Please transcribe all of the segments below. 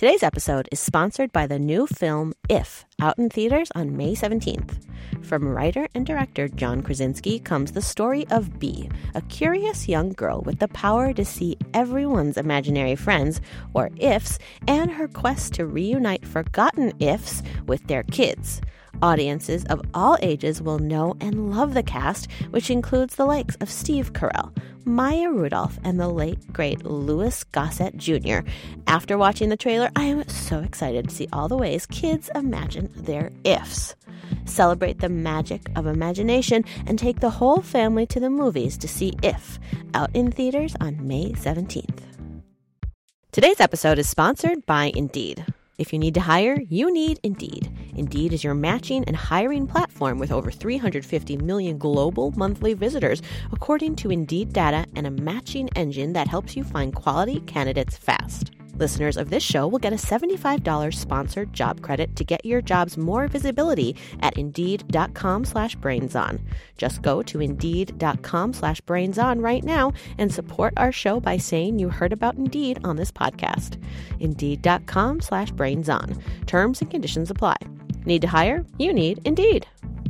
Today's episode is sponsored by the new film If, out in theaters on May 17th. From writer and director John Krasinski comes the story of Bee, a curious young girl with the power to see everyone's imaginary friends, or ifs, and her quest to reunite forgotten ifs with their kids. Audiences of all ages will know and love the cast, which includes the likes of Steve Carell, Maya Rudolph, and the late, great Louis Gossett Jr. After watching the trailer, I am so excited to see all the ways kids imagine their ifs. Celebrate the magic of imagination and take the whole family to the movies to see If, out in theaters on May 17th. Today's episode is sponsored by Indeed. If you need to hire, you need Indeed. Indeed is your matching and hiring platform with over 350 million global monthly visitors, according to Indeed data, and a matching engine that helps you find quality candidates fast. Listeners of this show will get a $75 sponsored job credit to get your jobs more visibility at Indeed.com/BrainsOn. Just go to Indeed.com/BrainsOn right now and support our show by saying you heard about Indeed on this podcast. Indeed.com/BrainsOn. Terms and conditions apply. Need to hire? You need Indeed.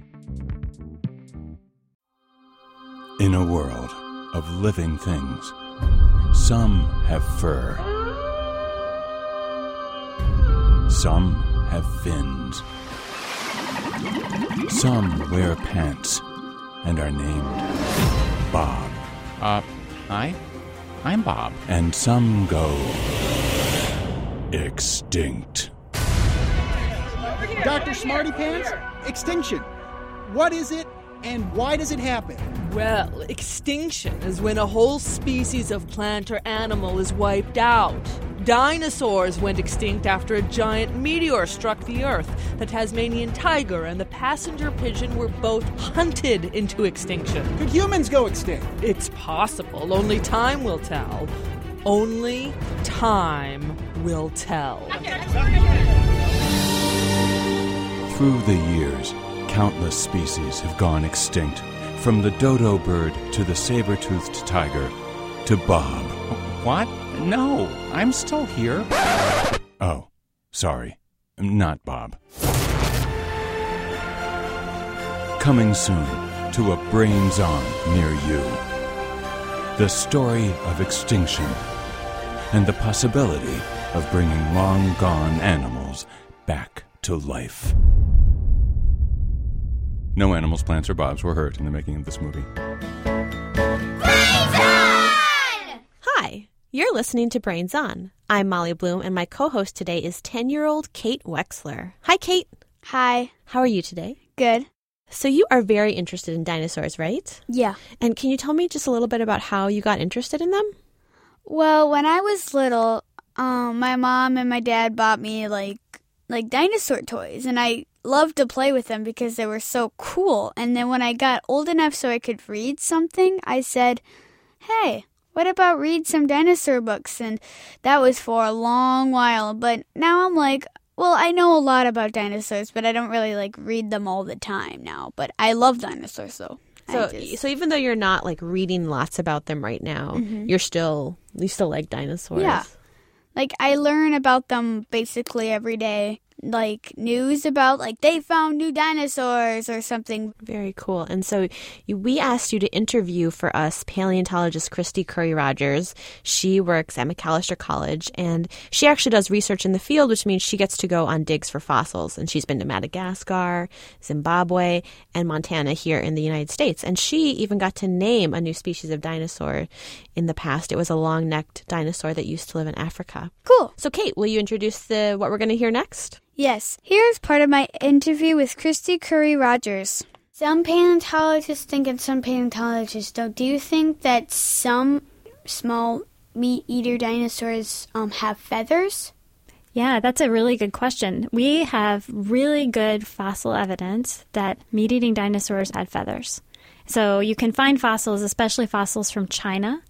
In a world of living things, some have fur. Some have fins. Some wear pants and are named Bob. Hi. I'm Bob. And some go extinct. Dr. Smarty Pants, extinction. What is it and why does it happen? Well, extinction is when a whole species of plant or animal is wiped out. Dinosaurs went extinct after a giant meteor struck the Earth. The Tasmanian tiger and the passenger pigeon were both hunted into extinction. Could humans go extinct? It's possible. Only time will tell. Only time will tell. Through the years, countless species have gone extinct, from the dodo bird to the saber-toothed tiger to Bob. What? No, I'm still here. Oh, sorry, not Bob. Coming soon to a Brains On near you. The story of extinction and the possibility of bringing long-gone animals back to life. No animals, plants, or Bobs were hurt in the making of this movie. Hi, you're listening to Brains On. I'm Molly Bloom, and my co-host today is 10-year-old Kate Wexler. Hi, Kate. Hi. How are you today? Good. So you are very interested in dinosaurs, right? Yeah. And can you tell me just a little bit about how you got interested in them? Well, when I was little, my mom and my dad bought me like dinosaur toys, and I loved to play with them because they were so cool. And then when I got old enough so I could read something, I said, hey, what about read some dinosaur books? And that was for a long while. But now I'm like, well, I know a lot about dinosaurs, but I don't really read them all the time now. But I love dinosaurs, though. So even though you're not reading lots about them right now, you still like dinosaurs. Yeah. I learn about them basically every day. News about they found new dinosaurs or something. Very cool. And so we asked you to interview for us paleontologist Christy Curry-Rogers. She works at Macalester College, and she actually does research in the field, which means she gets to go on digs for fossils. And she's been to Madagascar, Zimbabwe, and Montana here in the United States. And she even got to name a new species of dinosaur in the past. It was a long-necked dinosaur that used to live in Africa. Cool. So Kate, will you introduce what we're going to hear next? Yes. Here's part of my interview with Christy Curry-Rogers. Some paleontologists think and some paleontologists don't. Do you think that some small meat-eater dinosaurs have feathers? Yeah, that's a really good question. We have really good fossil evidence that meat-eating dinosaurs had feathers. So you can find fossils, especially fossils from China,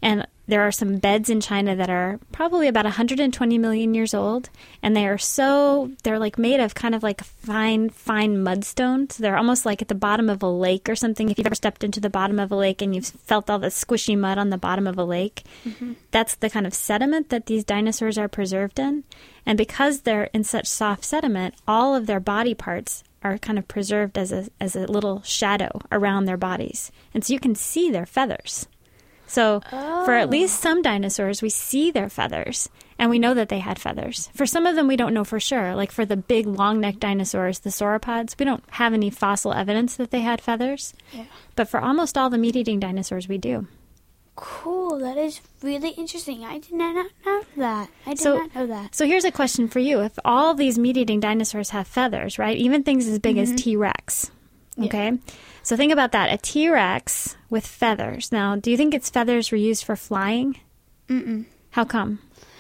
And there are some beds in China that are probably about 120 million years old. And they're like made of kind of like fine mudstone. So they're almost like at the bottom of a lake or something. If you've ever stepped into the bottom of a lake and you've felt all the squishy mud on the bottom of a lake, that's the kind of sediment that these dinosaurs are preserved in. And because they're in such soft sediment, all of their body parts are kind of preserved as a little shadow around their bodies. And so you can see their feathers. So for at least some dinosaurs, we see their feathers, and we know that they had feathers. For some of them, we don't know for sure. Like for the big long-necked dinosaurs, the sauropods, we don't have any fossil evidence that they had feathers. Yeah. But for almost all the meat-eating dinosaurs, we do. Cool. That is really interesting. I did not know that. I did not know that. So here's a question for you. If all these meat-eating dinosaurs have feathers, right, even things as big as T-Rex, okay? Yeah. So think about that. A T-Rex with feathers. Now, do you think its feathers were used for flying? Mm-mm. How come?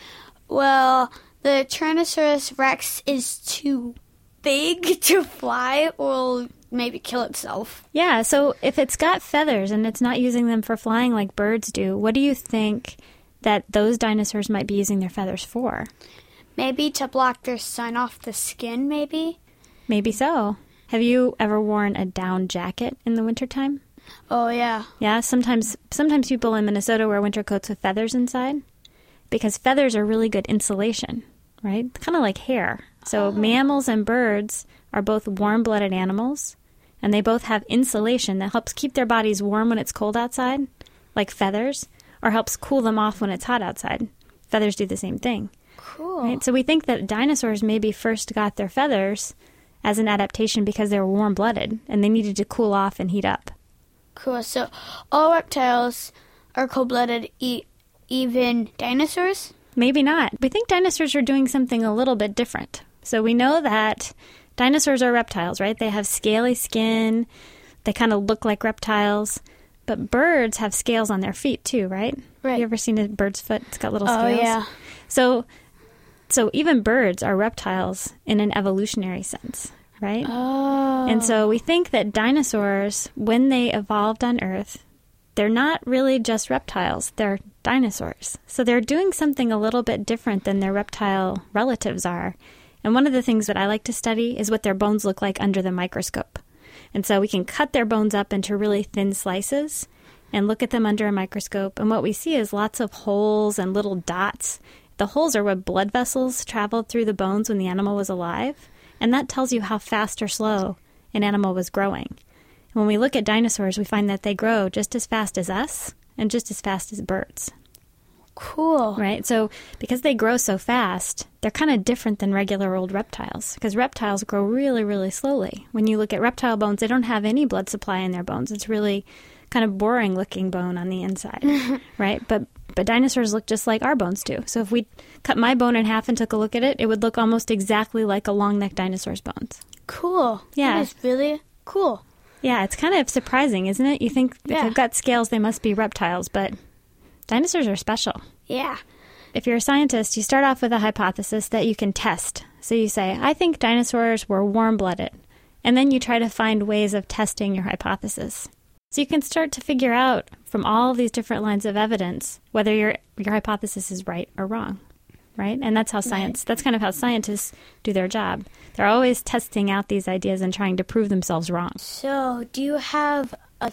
Well, the Tyrannosaurus Rex is too big to fly or maybe kill itself. Yeah, so if it's got feathers and it's not using them for flying like birds do, what do you think that those dinosaurs might be using their feathers for? Maybe to block their sun off the skin, maybe? Maybe so. Have you ever worn a down jacket in the wintertime? Oh, yeah. Yeah, sometimes people in Minnesota wear winter coats with feathers inside because feathers are really good insulation, right? Kind of like hair. So mammals and birds are both warm-blooded animals, and they both have insulation that helps keep their bodies warm when it's cold outside, like feathers, or helps cool them off when it's hot outside. Feathers do the same thing. Cool. Right? So we think that dinosaurs maybe first got their feathers as an adaptation because they were warm-blooded, and they needed to cool off and heat up. Cool. So all reptiles are cold-blooded, even dinosaurs? Maybe not. We think dinosaurs are doing something a little bit different. So we know that dinosaurs are reptiles, right? They have scaly skin. They kind of look like reptiles. But birds have scales on their feet too, right? Right. You ever seen a bird's foot? It's got little scales. Oh, yeah. So even birds are reptiles in an evolutionary sense, right? Oh. And so we think that dinosaurs, when they evolved on Earth, they're not really just reptiles. They're dinosaurs. So they're doing something a little bit different than their reptile relatives are. And one of the things that I like to study is what their bones look like under the microscope. And so we can cut their bones up into really thin slices and look at them under a microscope. And what we see is lots of holes and little dots. The holes are where blood vessels traveled through the bones when the animal was alive. And that tells you how fast or slow an animal was growing. And when we look at dinosaurs, we find that they grow just as fast as us and just as fast as birds. Cool. Right? So because they grow so fast, they're kind of different than regular old reptiles because reptiles grow really, really slowly. When you look at reptile bones, they don't have any blood supply in their bones. It's really kind of boring looking bone on the inside, right? But dinosaurs look just like our bones do. So if we cut my bone in half and took a look at it, it would look almost exactly like a long-necked dinosaur's bones. Cool. Yeah. That is really cool. Yeah, it's kind of surprising, isn't it? You think if they've got scales, they must be reptiles, but dinosaurs are special. Yeah. If you're a scientist, you start off with a hypothesis that you can test. So you say, I think dinosaurs were warm-blooded. And then you try to find ways of testing your hypothesis. So you can start to figure out from all these different lines of evidence whether your hypothesis is right or wrong, right? And that's how that's kind of how scientists do their job. They're always testing out these ideas and trying to prove themselves wrong. So do you have a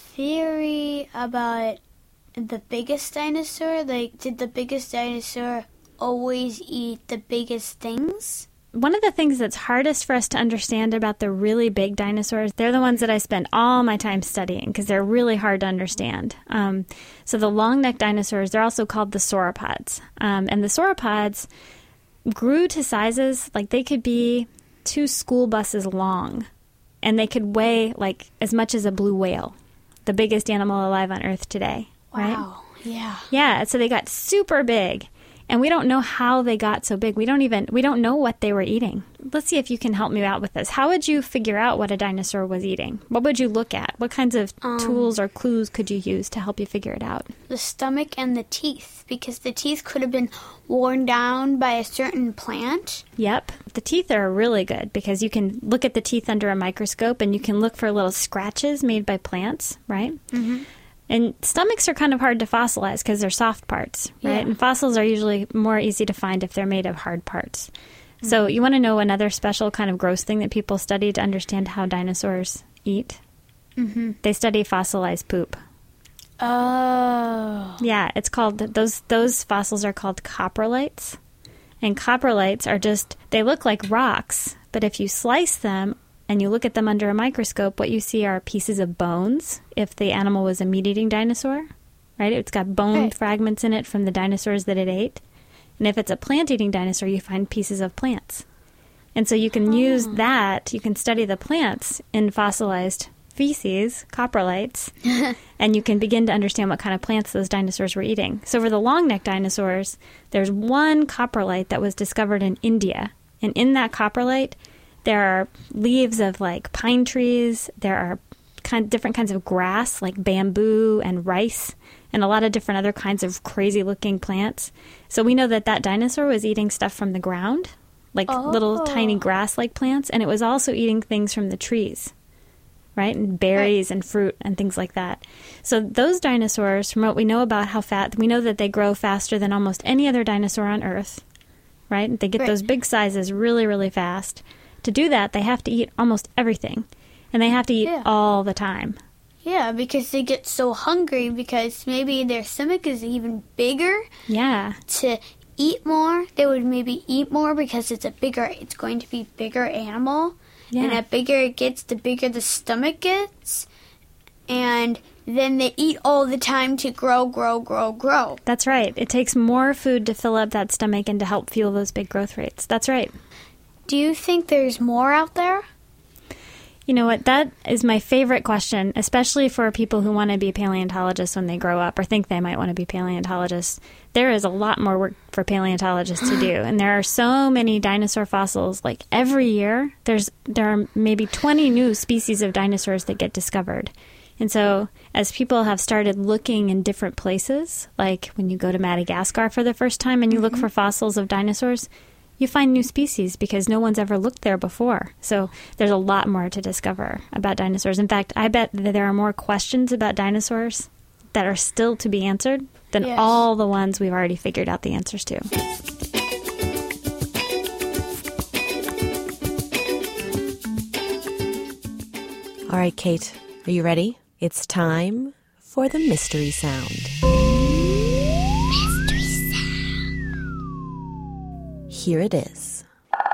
theory about the biggest dinosaur? Like, did the biggest dinosaur always eat the biggest things? One of the things that's hardest for us to understand about the really big dinosaurs, they're the ones that I spend all my time studying because they're really hard to understand. So the long-necked dinosaurs, they're also called the sauropods. And the sauropods grew to sizes like they could be 2 school buses long. And they could weigh like as much as a blue whale, the biggest animal alive on Earth today. Wow. Right? Yeah. Yeah, so they got super big. And we don't know how they got so big. We don't know what they were eating. Let's see if you can help me out with this. How would you figure out what a dinosaur was eating? What would you look at? What kinds of tools or clues could you use to help you figure it out? The stomach and the teeth, because the teeth could have been worn down by a certain plant. Yep. The teeth are really good because you can look at the teeth under a microscope and you can look for little scratches made by plants, right? Mm-hmm. And stomachs are kind of hard to fossilize because they're soft parts, right? Yeah. And fossils are usually more easy to find if they're made of hard parts. So you want to know another special kind of gross thing that people study to understand how dinosaurs eat? Mm-hmm. They study fossilized poop. Oh. Yeah, it's called, those fossils are called coprolites. And coprolites are just, they look like rocks, but if you slice them and you look at them under a microscope, what you see are pieces of bones if the animal was a meat-eating dinosaur, right? It's got bone fragments in it from the dinosaurs that it ate. And if it's a plant-eating dinosaur, you find pieces of plants. And so you can use that, you can study the plants in fossilized feces, coprolites, and you can begin to understand what kind of plants those dinosaurs were eating. So for the long-necked dinosaurs, there's one coprolite that was discovered in India. And in that coprolite, there are leaves of like pine trees, there are different kinds of grass like bamboo and rice, and a lot of different other kinds of crazy-looking plants. So we know that that dinosaur was eating stuff from the ground, like little tiny grass-like plants, and it was also eating things from the trees, right? And berries and fruit and things like that. So those dinosaurs, from what we know about how fat, we know that they grow faster than almost any other dinosaur on Earth, right? They get those big sizes really, really fast. To do that, they have to eat almost everything, and they have to eat all the time. Yeah, because they get so hungry because maybe their stomach is even bigger. Yeah. To eat more, they would maybe eat more because it's going to be bigger animal. Yeah. And the bigger it gets, the bigger the stomach gets. And then they eat all the time to grow. That's right. It takes more food to fill up that stomach and to help fuel those big growth rates. That's right. Do you think there's more out there? You know what? That is my favorite question, especially for people who want to be paleontologists when they grow up or think they might want to be paleontologists. There is a lot more work for paleontologists to do. And there are so many dinosaur fossils. Like every year, there are maybe 20 new species of dinosaurs that get discovered. And so as people have started looking in different places, like when you go to Madagascar for the first time and you look for fossils of dinosaurs, you find new species because no one's ever looked there before. So there's a lot more to discover about dinosaurs. In fact, I bet that there are more questions about dinosaurs that are still to be answered than all the ones we've already figured out the answers to. All right, Kate, are you ready? It's time for the mystery sound. Here it is.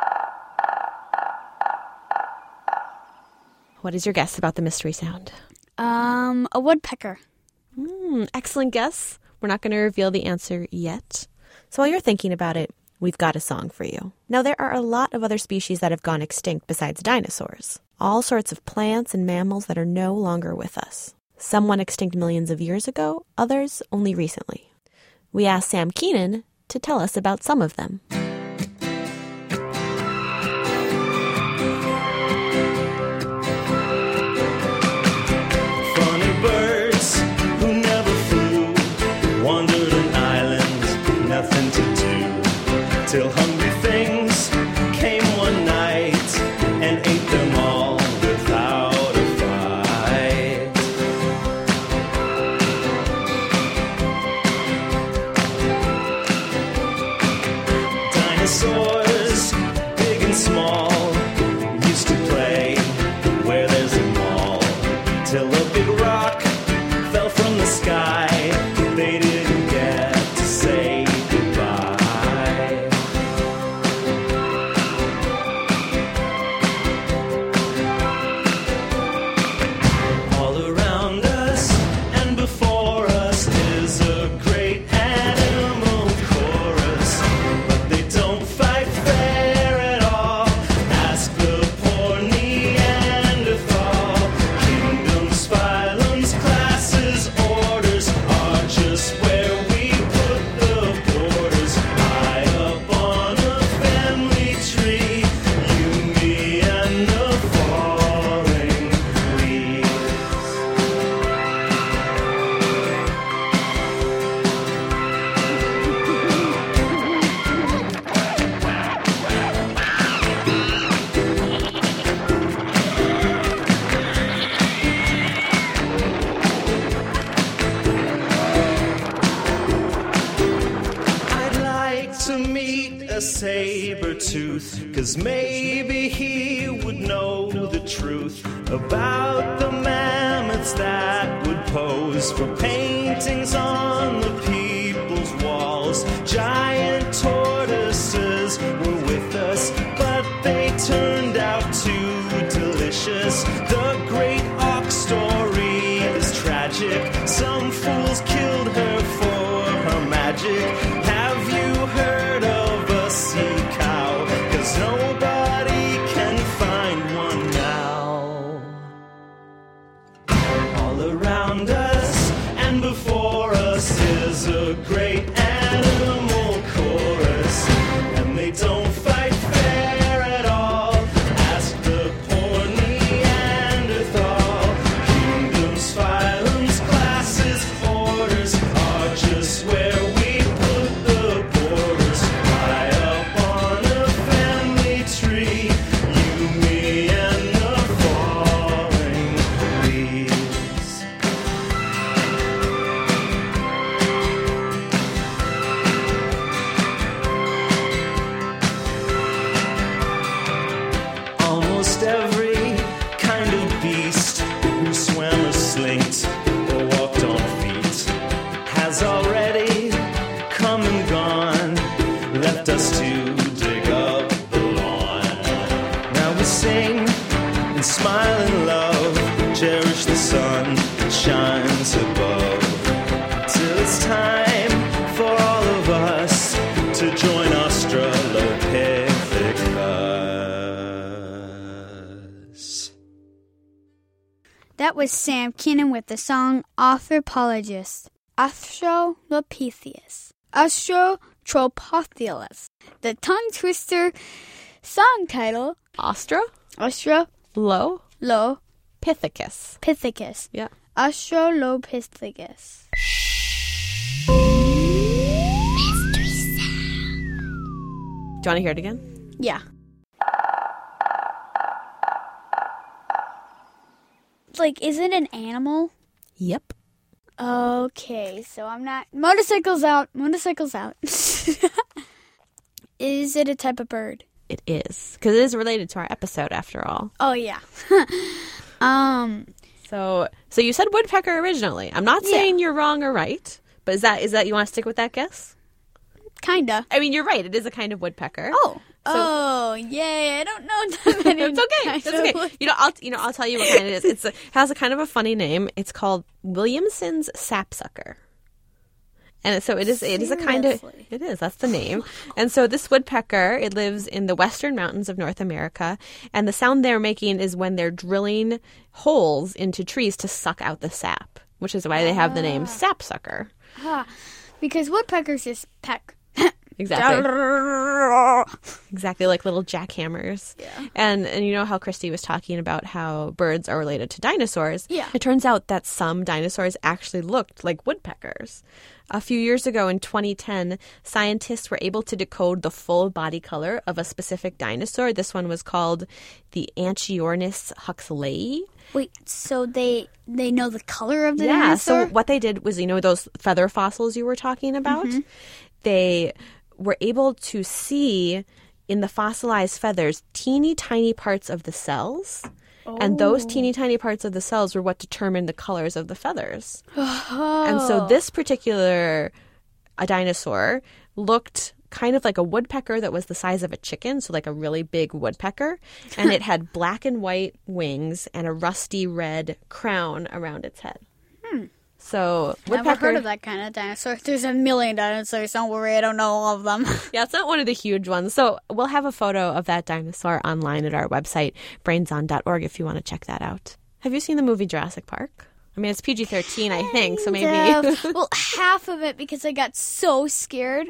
What is your guess about the mystery sound? A woodpecker. Excellent guess. We're not going to reveal the answer yet. So while you're thinking about it, we've got a song for you. Now, there are a lot of other species that have gone extinct besides dinosaurs. All sorts of plants and mammals that are no longer with us. Some went extinct millions of years ago, others only recently. We asked Sam Keenan to tell us about some of them. Till hungry things came one night and ate them all without a fight. Dinosaurs, big and small, used to play where there's a mall. Till a big rock fell from the sky, they didn't get to say goodbye. saber-tooth, 'cause maybe he would know the truth about the mammoths that would pose for paintings on the people's walls. Giant tortoises were with us, but they turned out too delicious. The great ox story is tragic. Some fools killed her for her magic. Have you heard of a sea cow? 'Cause nobody can find one now. All around us and before us is a great animal chorus, and they don't fight fair at all. Ask the poor Neanderthal. Kingdoms, phylums, classes, orders are just where we put the borders. High up on a family tree, you, me, and the falling leaves. Almost every kind of beast who swam or slinked or walked on feet has already come and gone, left us to dig up the lawn. Now we sing and smile and love, cherish the sun that shines above, till it's time for all of us to join Australopithecus. That was Sam Keenan with the song Anthropologist. Australopithecus. Australopithecus. The tongue twister song title. Australopithecus. Australopithecus. Yeah. Australopithecus. Do you want to hear it again? Yeah. Like, is it an animal? Yep. Okay, so I'm not... Motorcycles out. Motorcycles out. Is it a type of bird? It is. Because it is related to our episode, after all. Oh, yeah. So you said woodpecker originally. I'm not saying you're wrong or right, but is that you want to stick with that guess? Kinda. I mean, you're right. It is a kind of woodpecker. Oh, yay! I don't know that many. It's okay. It's okay. I'll tell you what kind it is. It has a kind of a funny name. It's called Williamson's sapsucker. And so it is a kind of, it is, that's the name. And so this woodpecker, it lives in the western mountains of North America. And the sound they're making is when they're drilling holes into trees to suck out the sap, which is why they have the name sapsucker. Because woodpeckers just peck. Exactly. Exactly, like little jackhammers. Yeah. And you know how Christy was talking about how birds are related to dinosaurs? Yeah. It turns out that some dinosaurs actually looked like woodpeckers. A few years ago in 2010, scientists were able to decode the full body color of a specific dinosaur. This one was called the Anchiornis huxleyi. Wait, so they know the color of the Yeah, dinosaur? so what they did was, those feather fossils you were talking about? Mm-hmm. They were able to see in the fossilized feathers teeny tiny parts of the cells. And those teeny tiny parts of the cells were what determined the colors of the feathers. And so this particular dinosaur looked kind of like a woodpecker that was the size of a chicken, so like a really big woodpecker. And it had black and white wings and a rusty red crown around its head. So woodpecker. Never heard of that kind of dinosaur. There's a million dinosaurs. Don't worry, I don't know all of them. Yeah, it's not one of the huge ones. So we'll have a photo of that dinosaur online at our website, brainson.org, if you want to check that out. Have you seen the movie Jurassic Park? I mean, it's PG-13, I think, so maybe. Well, half of it because I got so scared.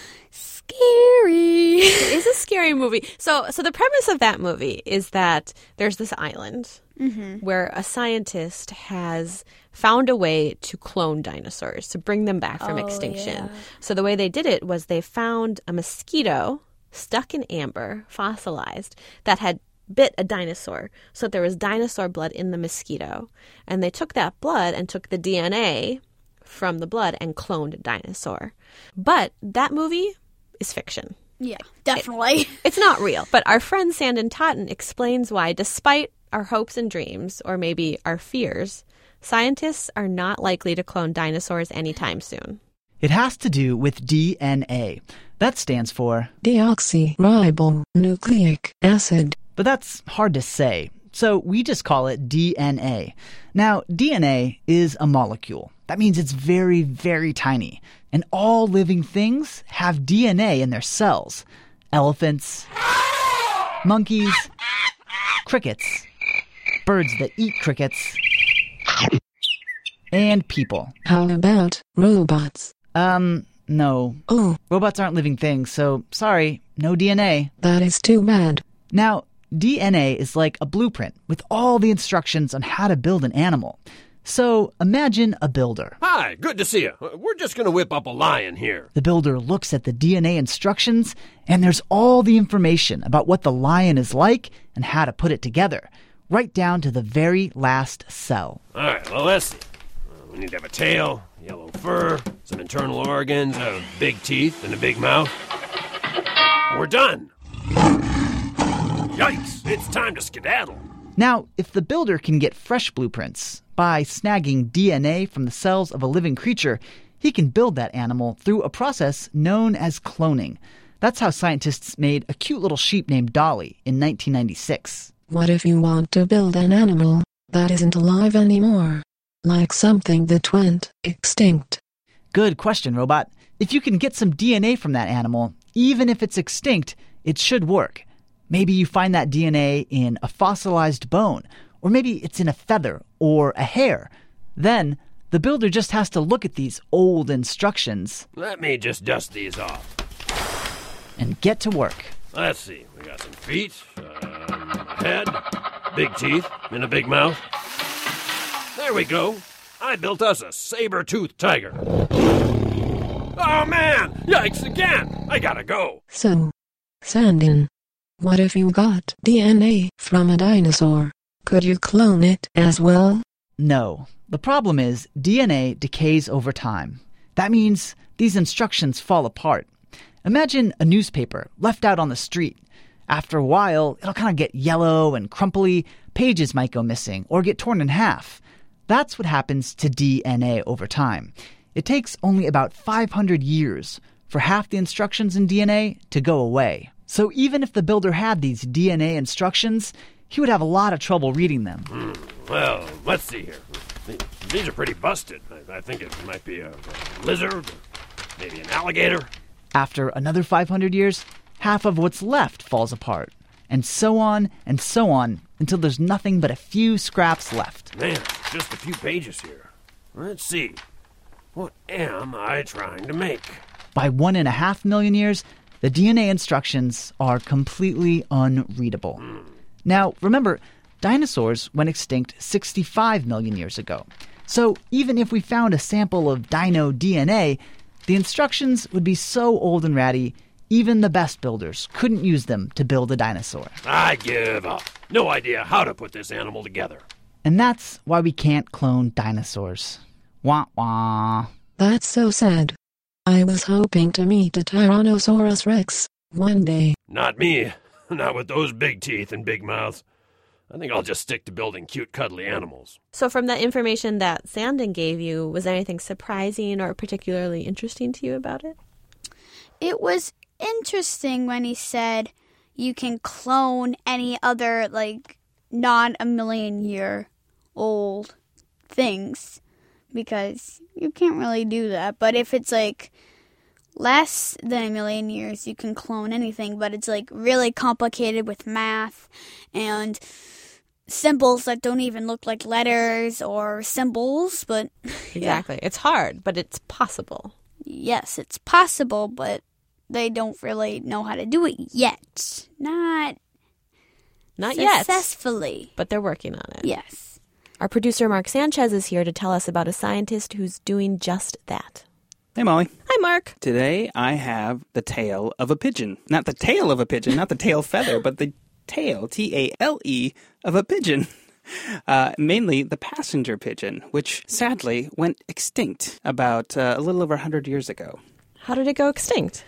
Scary. It is a scary movie. So the premise of that movie is that there's this island where a scientist has found a way to clone dinosaurs, to bring them back from extinction. Yeah. So the way they did it was they found a mosquito stuck in amber, fossilized, that had bit a dinosaur. So there was dinosaur blood in the mosquito. And they took that blood and took the DNA from the blood and cloned a dinosaur. But that movie is fiction. Yeah, definitely. It's not real. But our friend Sandon Totten explains why, despite our hopes and dreams, or maybe our fears, scientists are not likely to clone dinosaurs anytime soon. It has to do with DNA. That stands for deoxyribonucleic acid. But that's hard to say, so we just call it DNA. Now, DNA is a molecule. That means it's very, very tiny. And all living things have DNA in their cells. Elephants, monkeys, crickets, birds that eat crickets, and people. How about robots? No. Oh. Robots aren't living things, so sorry, no DNA. That is too bad. Now, DNA is like a blueprint with all the instructions on how to build an animal. So imagine a builder. Hi, good to see you. We're just going to whip up a lion here. The builder looks at the DNA instructions, and there's all the information about what the lion is like and how to put it together, right down to the very last cell. All right, well, let's see. We need to have a tail, yellow fur, some internal organs, big teeth, and a big mouth. We're done. Yikes, it's time to skedaddle. Now, if the builder can get fresh blueprints by snagging DNA from the cells of a living creature, he can build that animal through a process known as cloning. That's how scientists made a cute little sheep named Dolly in 1996. What if you want to build an animal that isn't alive anymore? Like something that went extinct. Good question, Robot. If you can get some DNA from that animal, even if it's extinct, it should work. Maybe you find that DNA in a fossilized bone, or maybe it's in a feather or a hair. Then, the builder just has to look at these old instructions. Let me just dust these off. And get to work. Let's see. We got some feet, a head, big teeth, and a big mouth. There we go. I built us a saber-toothed tiger. Oh, man! Yikes again! I gotta go. So, Sandon, what if you got DNA from a dinosaur? Could you clone it as well? No. The problem is DNA decays over time. That means these instructions fall apart. Imagine a newspaper left out on the street. After a while, it'll kind of get yellow and crumply, pages might go missing or get torn in half. That's what happens to DNA over time. It takes only about 500 years for half the instructions in DNA to go away. So even if the builder had these DNA instructions, he would have a lot of trouble reading them. Well, let's see here. These are pretty busted. I think it might be a lizard, maybe an alligator. After another 500 years, half of what's left falls apart. And so on, until there's nothing but a few scraps left. Man, just a few pages here. Let's see. What am I trying to make? By 1.5 million years, the DNA instructions are completely unreadable. Now, remember, dinosaurs went extinct 65 million years ago. So even if we found a sample of dino DNA, the instructions would be so old and ratty, even the best builders couldn't use them to build a dinosaur. I give up. No idea how to put this animal together. And that's why we can't clone dinosaurs. Wah wah. That's so sad. I was hoping to meet a Tyrannosaurus Rex one day. Not me. Not with those big teeth and big mouths. I think I'll just stick to building cute, cuddly animals. So from the information that Sandon gave you, was there anything surprising or particularly interesting to you about it? It was interesting when he said you can clone any other, non-a-million-year-old things, because you can't really do that. But if it's, less than 1 million years, you can clone anything, but it's, really complicated with math and symbols that don't even look like letters or symbols, but... Exactly. Yeah. It's hard, but it's possible. Yes, it's possible, but they don't really know how to do it yet. Not yet. Successfully. But they're working on it. Yes. Our producer, Mark Sanchez, is here to tell us about a scientist who's doing just that. Hey, Molly. Hi, Mark. Today I have the tail of a pigeon. Not the tail of a pigeon, not the tail feather, but the tail, T-A-L-E, of a pigeon. Mainly the passenger pigeon, which sadly went extinct about a little over 100 years ago. How did it go extinct?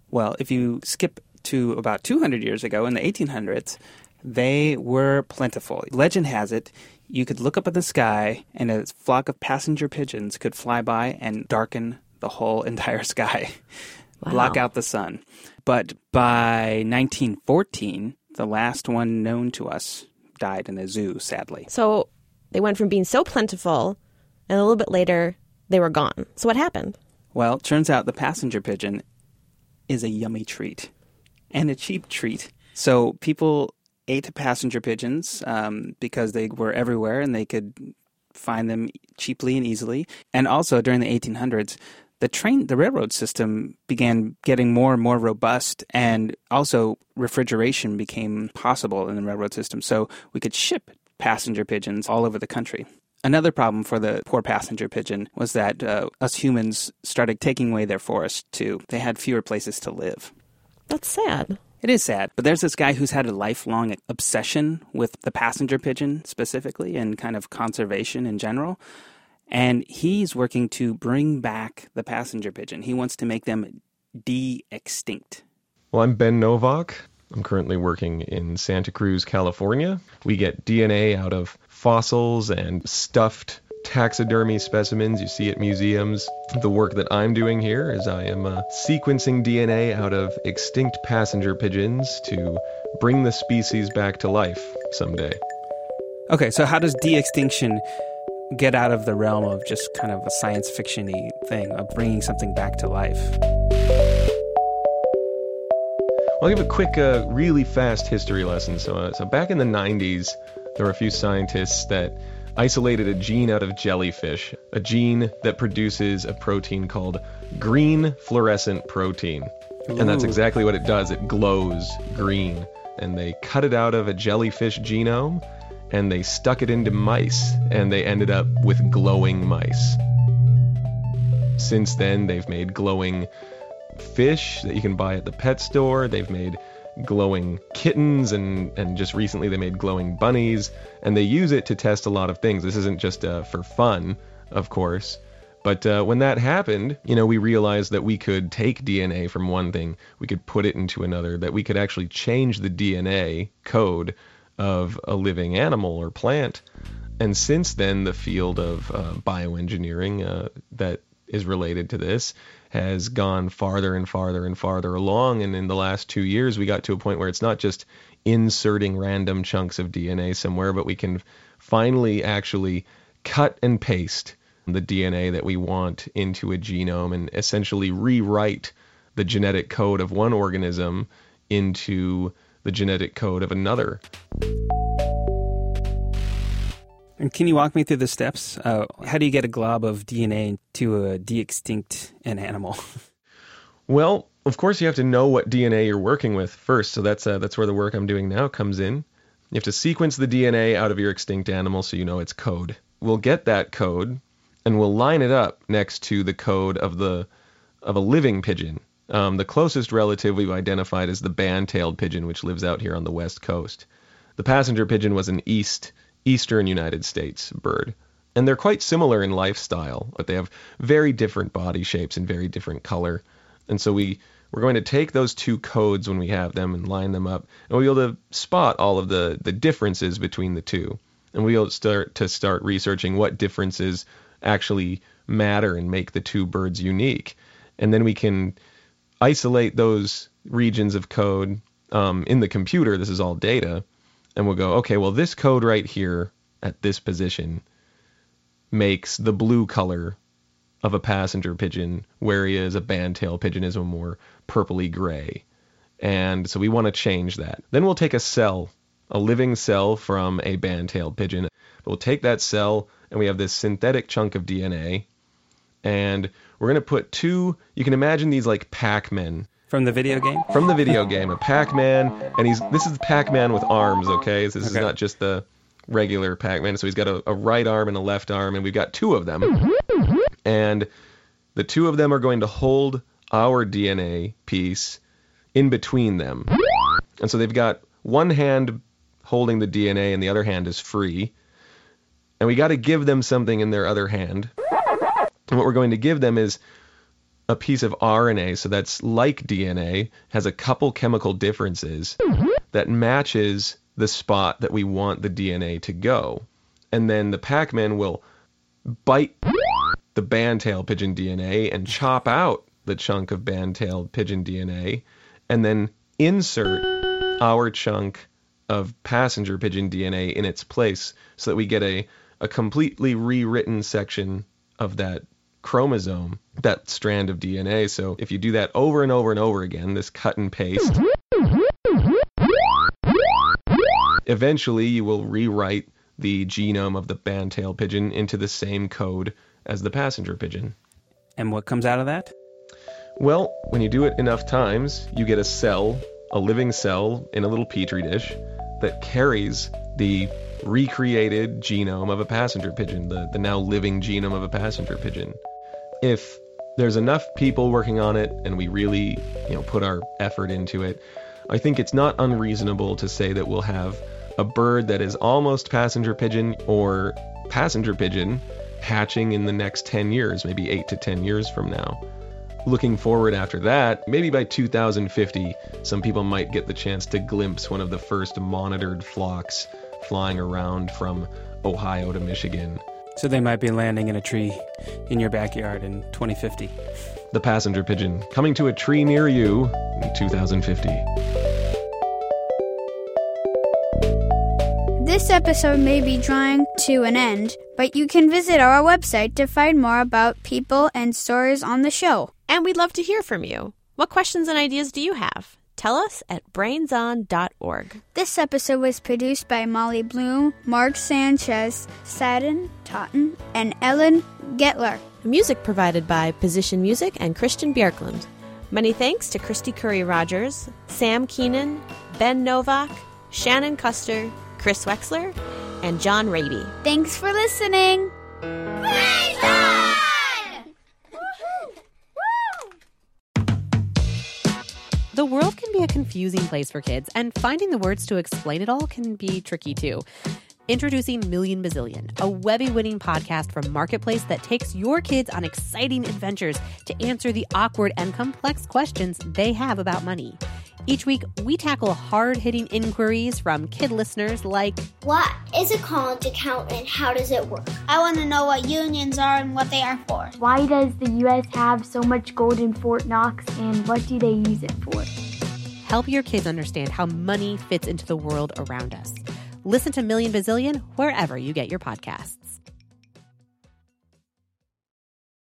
Well, if you skip to about 200 years ago in the 1800s, they were plentiful. Legend has it, you could look up at the sky and a flock of passenger pigeons could fly by and darken the whole entire sky, block out the sun. But by 1914, the last one known to us died in a zoo, sadly. So they went from being so plentiful, and a little bit later, they were gone. So what happened? Well, it turns out the passenger pigeon is a yummy treat and a cheap treat. So people ate passenger pigeons because they were everywhere and they could find them cheaply and easily. And also during the 1800s, the railroad system began getting more and more robust, and also refrigeration became possible in the railroad system. So we could ship passenger pigeons all over the country. Another problem for the poor passenger pigeon was that us humans started taking away their forests too. They had fewer places to live. That's sad. It is sad, but there's this guy who's had a lifelong obsession with the passenger pigeon specifically and kind of conservation in general. And he's working to bring back the passenger pigeon. He wants to make them de-extinct. Well, I'm Ben Novak. I'm currently working in Santa Cruz, California. We get DNA out of fossils and stuffed taxidermy specimens you see at museums. The work that I'm doing here is I am sequencing DNA out of extinct passenger pigeons to bring the species back to life someday. Okay, so how does de-extinction get out of the realm of just kind of a science fiction-y thing of bringing something back to life? I'll give a quick, really fast history lesson. So back in the 90s, there were a few scientists that isolated a gene out of jellyfish, a gene that produces a protein called green fluorescent protein. Ooh. And that's exactly what it does. It glows green. And they cut it out of a jellyfish genome, and they stuck it into mice, and they ended up with glowing mice. Since then, they've made glowing fish that you can buy at the pet store. They've made glowing kittens, and just recently they made glowing bunnies, and they use it to test a lot of things. This isn't just for fun, of course. But when that happened, we realized that we could take DNA from one thing, we could put it into another, that we could actually change the DNA code of a living animal or plant. And since then, the field of bioengineering that is related to this has gone farther and farther and farther along. And in the last 2 years, we got to a point where it's not just inserting random chunks of DNA somewhere, but we can finally actually cut and paste the DNA that we want into a genome and essentially rewrite the genetic code of one organism into the genetic code of another. And can you walk me through the steps? How do you get a glob of DNA to de-extinct an animal? Well, of course you have to know what DNA you're working with first, so that's where the work I'm doing now comes in. You have to sequence the DNA out of your extinct animal so you know its code. We'll get that code, and we'll line it up next to the code of a living pigeon. The closest relative we've identified is the band-tailed pigeon, which lives out here on the west coast. The passenger pigeon was an eastern United States bird. And they're quite similar in lifestyle, but they have very different body shapes and very different color. And so we're going to take those two codes when we have them and line them up, and we'll be able to spot all of the differences between the two. And we'll start researching what differences actually matter and make the two birds unique. And then we can isolate those regions of code in the computer. This is all data. And we'll go, okay, well, this code right here at this position makes the blue color of a passenger pigeon, whereas a band-tailed pigeon is a more purpley gray. And so we want to change that. Then we'll take a living cell from a band-tailed pigeon. We'll take that cell, and we have this synthetic chunk of DNA, and we're going to put two, you can imagine these like Pac-Men. From the video game? From the video game, a Pac-Man, and this is Pac-Man with arms, okay? So this is not just the regular Pac-Man. So he's got a right arm and a left arm, and we've got two of them. And the two of them are going to hold our DNA piece in between them. And so they've got one hand holding the DNA and the other hand is free. And we got to give them something in their other hand. And what we're going to give them is a piece of RNA, so that's like DNA, has a couple chemical differences that matches the spot that we want the DNA to go. And then the Pac-Man will bite the band-tailed pigeon DNA and chop out the chunk of band-tailed pigeon DNA and then insert our chunk of passenger pigeon DNA in its place so that we get a completely rewritten section of that chromosome, that strand of DNA. So if you do that over and over and over again, this cut and paste, eventually you will rewrite the genome of the band-tailed pigeon into the same code as the passenger pigeon. And what comes out of that? Well, when you do it enough times, you get a cell, a living cell in a little petri dish that carries the recreated genome of a passenger pigeon, the now living genome of a passenger pigeon. If there's enough people working on it and we really, put our effort into it, I think it's not unreasonable to say that we'll have a bird that is almost passenger pigeon or passenger pigeon hatching in the next 10 years, maybe 8 to 10 years from now. Looking forward after that, maybe by 2050, some people might get the chance to glimpse one of the first monitored flocks flying around from Ohio to Michigan. So they might be landing in a tree in your backyard in 2050. The passenger pigeon coming to a tree near you in 2050. This episode may be drawing to an end, but you can visit our website to find more about people and stories on the show. And we'd love to hear from you. What questions and ideas do you have? Tell us at brainson.org. This episode was produced by Molly Bloom, Mark Sanchez, Sadden Totten, and Ellen Getler. Music provided by Position Music and Christian Bjerklund. Many thanks to Christy Curry-Rogers, Sam Keenan, Ben Novak, Shannon Custer, Chris Wexler, and John Raby. Thanks for listening. The world can be a confusing place for kids, and finding the words to explain it all can be tricky too. Introducing Million Bazillion, a Webby-winning podcast from Marketplace that takes your kids on exciting adventures to answer the awkward and complex questions they have about money. Each week, we tackle hard-hitting inquiries from kid listeners like, what is a college account and how does it work? I want to know what unions are and what they are for. Why does the U.S. have so much gold in Fort Knox and what do they use it for? Help your kids understand how money fits into the world around us. Listen to Million Bazillion wherever you get your podcasts.